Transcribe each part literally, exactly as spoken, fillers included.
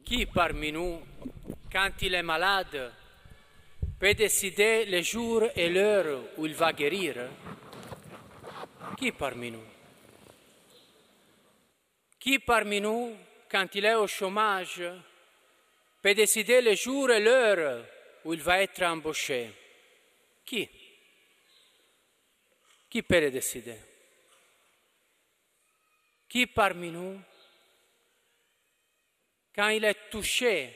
Qui parmi nous, quand il est malade, peut décider le jour et l'heure où il va guérir? Qui parmi nous? Qui parmi nous, quand il est au chômage, peut décider le jour et l'heure où il va être embauché? Qui? Qui peut le décider? Qui parmi nous, quand il est touché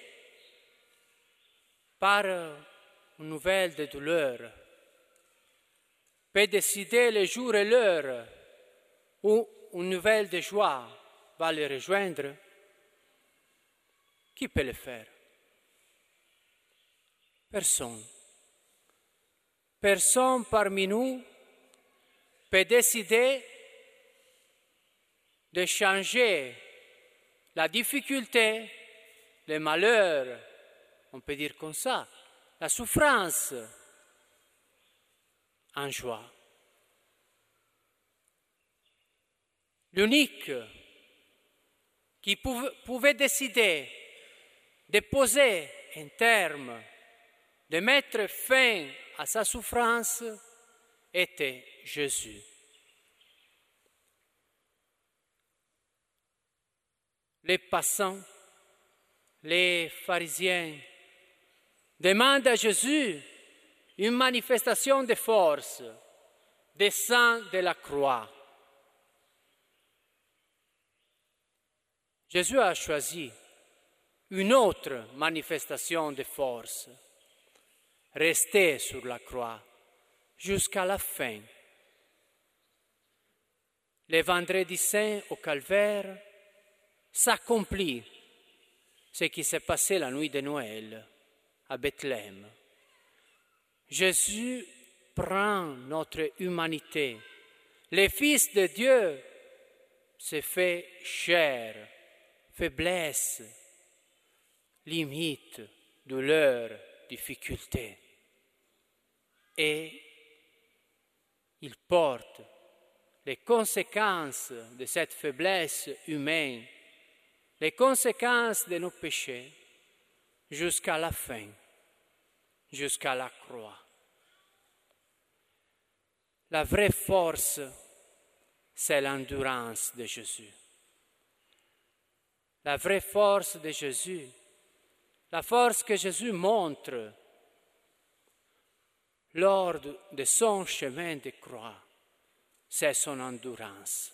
par une nouvelle de douleur, peut décider le jour et l'heure où une nouvelle de joie va le rejoindre? Qui peut le faire? Personne. Personne parmi nous peut décider de changer la difficulté, le malheur, on peut dire comme ça, la souffrance en joie. L'unique qui pouvait décider de poser un terme, de mettre fin à sa souffrance, était Jésus. Les passants, les pharisiens demandent à Jésus une manifestation de force, descend de la croix. Jésus a choisi une autre manifestation de force, rester sur la croix jusqu'à la fin. Le vendredi saint au calvaire s'accomplit ce qui s'est passé la nuit de Noël à Bethléem. Jésus prend notre humanité. Le Fils de Dieu se fait chair, faiblesse, limite, douleur, difficulté. Et il porte les conséquences de cette faiblesse humaine, les conséquences de nos péchés, jusqu'à la fin, jusqu'à la croix. La vraie force, c'est l'endurance de Jésus. La vraie force de Jésus, la force que Jésus montre lors de son chemin de croix, c'est son endurance.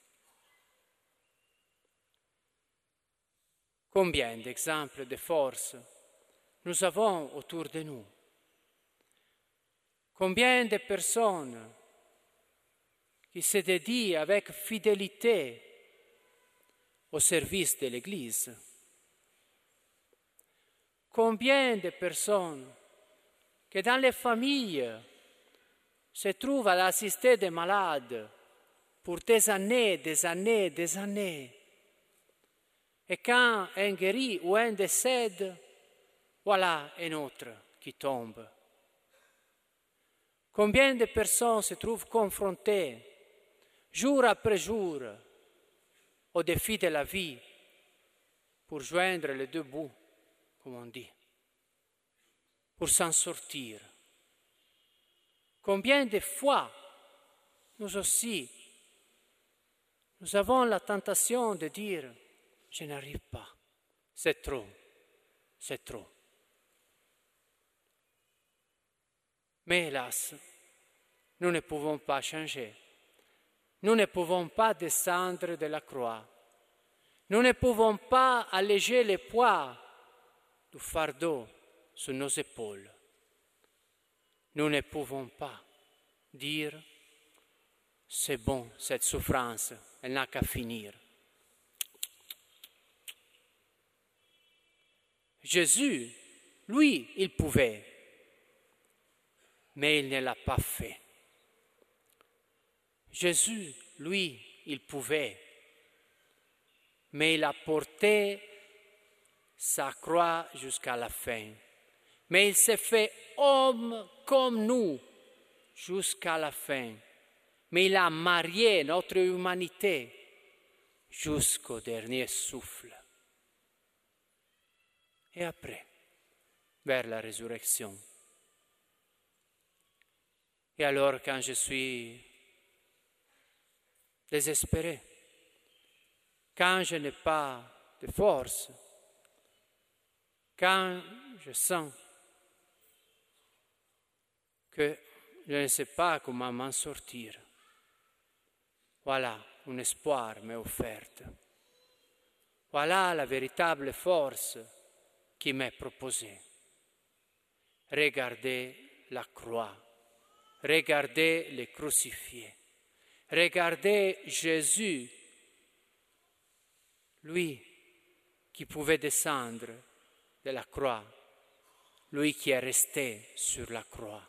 Combien d'exemples de force nous avons autour de nous? Combien de personnes qui se dédient avec fidélité au service de l'Église? Combien de personnes qui dans les familles se trouvent à assister des malades pour des années, des années, des années. Et quand un guérit ou un décède, voilà un autre qui tombe. Combien de personnes se trouvent confrontées, jour après jour, au défi de la vie pour joindre les deux bouts, comme on dit, pour s'en sortir. Combien de fois, nous aussi, nous avons la tentation de dire « je n'arrive pas, c'est trop, c'est trop ». Mais hélas, nous ne pouvons pas changer. Nous ne pouvons pas descendre de la croix. Nous ne pouvons pas alléger le poids du fardeau sur nos épaules. Nous ne pouvons pas dire « c'est bon, cette souffrance, elle n'a qu'à finir ». Jésus, lui, il pouvait, mais il ne l'a pas fait. Jésus, lui, il pouvait, mais il a porté sa croix jusqu'à la fin. Mais il s'est fait homme comme nous jusqu'à la fin. Mais il a marié notre humanité jusqu'au dernier souffle. et après, vers la résurrection. Et alors, quand je suis désespéré, quand je n'ai pas de force, quand je sens que je ne sais pas comment m'en sortir, voilà un espoir m'est offert. Voilà la véritable force qui m'est proposée. Regardez la croix, regardez les crucifiés, regardez Jésus, lui qui pouvait descendre de la croix, lui qui est resté sur la croix.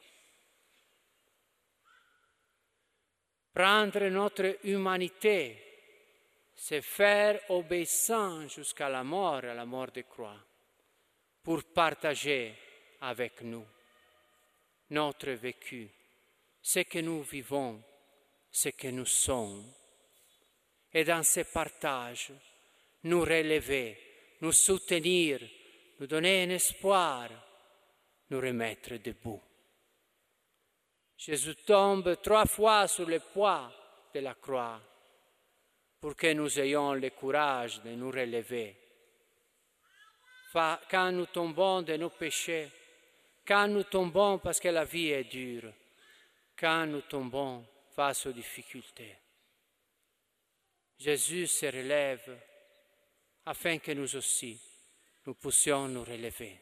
Prendre notre humanité, se faire obéissant jusqu'à la mort, à la mort de croix, pour partager avec nous notre vécu, ce que nous vivons, ce que nous sommes. Et dans ce partage, nous relever, nous soutenir, nous donner un espoir, nous remettre debout. Jésus tombe trois fois sur le poids de la croix pour que nous ayons le courage de nous relever. Quand nous tombons de nos péchés, quand nous tombons parce que la vie est dure, quand nous tombons face aux difficultés, Jésus se relève afin que nous aussi, nous puissions nous relever.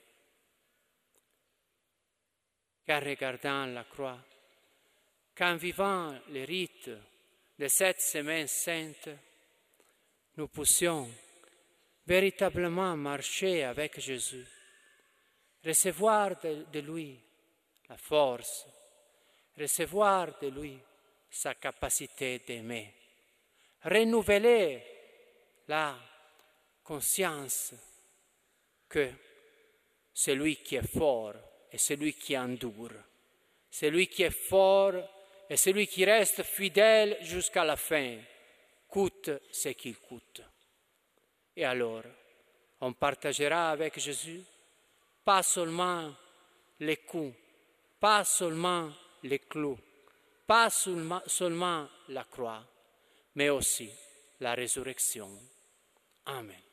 Car regardant la croix, qu'en vivant les rites de cette semaine sainte, nous puissions véritablement marcher avec Jésus, recevoir de, de lui la force, recevoir de lui sa capacité d'aimer, renouveler la conscience que celui qui est fort est celui qui endure, celui qui est fort et celui qui reste fidèle jusqu'à la fin, coûte ce qu'il coûte. Et alors, on partagera avec Jésus pas seulement les coups, pas seulement les clous, pas seulement la croix, mais aussi la résurrection. Amen.